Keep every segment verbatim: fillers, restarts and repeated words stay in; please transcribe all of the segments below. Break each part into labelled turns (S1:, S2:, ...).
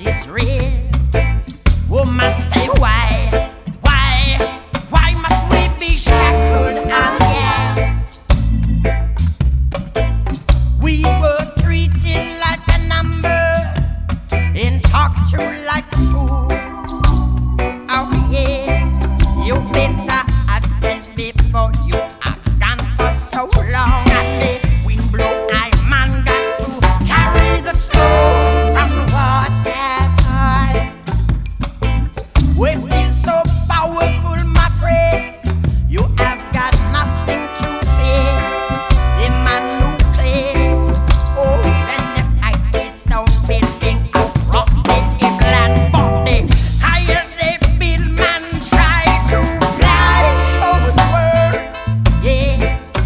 S1: is real. Woman say why, why, why must we be shackled and yeah? We were treated like a number and talked to like a fool. Oh yeah, you better assent before you are gone for so long. And the wind blow, I man got to carry the snow from the waterfall. We're still so powerful, my friends. You have got nothing to fear. The man who play, oh, and the fight is stone building across the England body. Higher they build, man try to fly over the world. Yeah,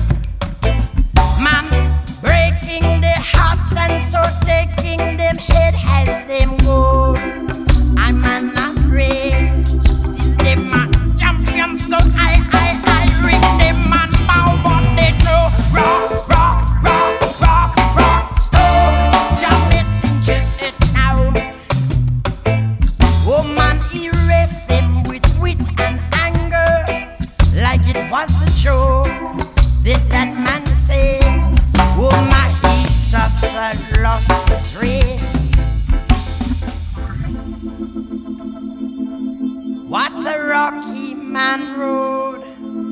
S1: man breaking their hearts and so taking them head as them go. I'm an afraid, still them man champion, so I, I, I ring them man bow what they do. Rock, rock, rock, rock, rock, stone, your messenger it now. Woman erase them with wit and anger, like it was a joke. Did that man say, woman he suffered loss is real. What a rocky man road,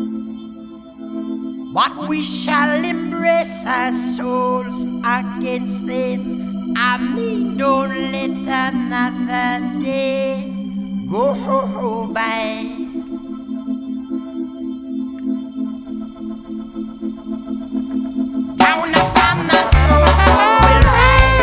S1: but we shall embrace our souls against them. I mean, don't let another day go by. Down upon us, so so will ride.